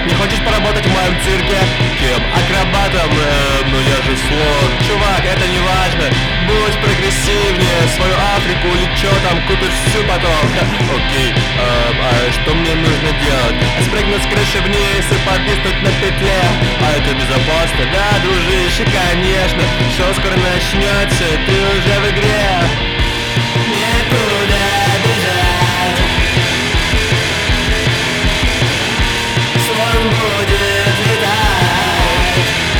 Не хочешь поработать в моем цирке? Кем? Акробатом? Ну я же слон. Чувак, это не важно. Будь прогрессивнее. Свою Африку или чё там, купишь всю потом. Окей, а что мне нужно делать? Спрыгнуть с крыши вниз и повиснуть на петле. А это безопасно? Да, дружище, конечно. Шоу скоро начнется, ты уже в игре. Некуда бежать. Слон будет летать.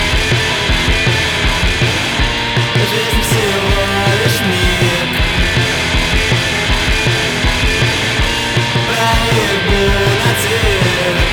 Жизнь всего лишь миг. Проебу на цирк.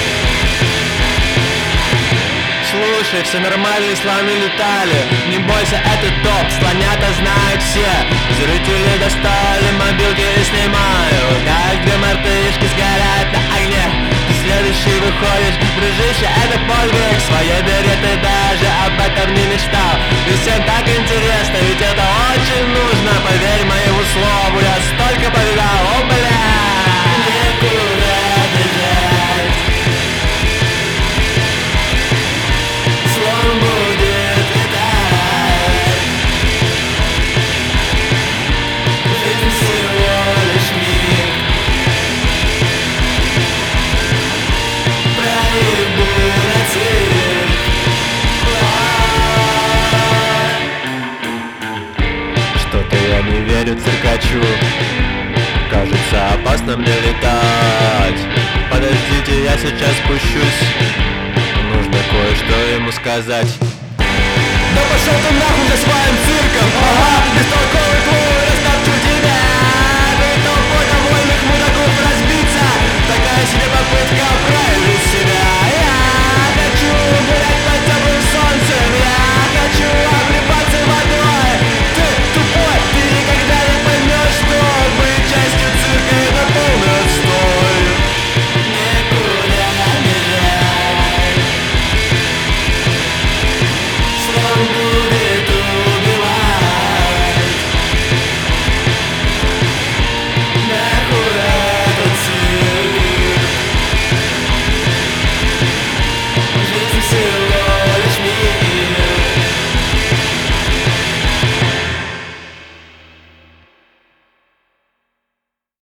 Слушай, все нормально, слоны летали. Не бойся, это топ, слонята знают все. Зрители достали мобилки и снимают, как две мартышки сгорят на огне. Ты следующий выходишь, дружище, это подвиг. В своей дыре ты даже об этом не мечтал. И всем так интересно, ведь это очень нужно. Поверь моему слову, я столько повидал. О, бля! Некуда бежать. Слон будет летать. Жизнь всего лишь миг. Проебу на цирк. Что-то я не верю циркачу. Кажется, опасно мне летать. Подождите, я сейчас спущусь. Нужно кое-что ему сказать. Да пошел ты нахуй за своим цирком. Ага, бестолковый клоун.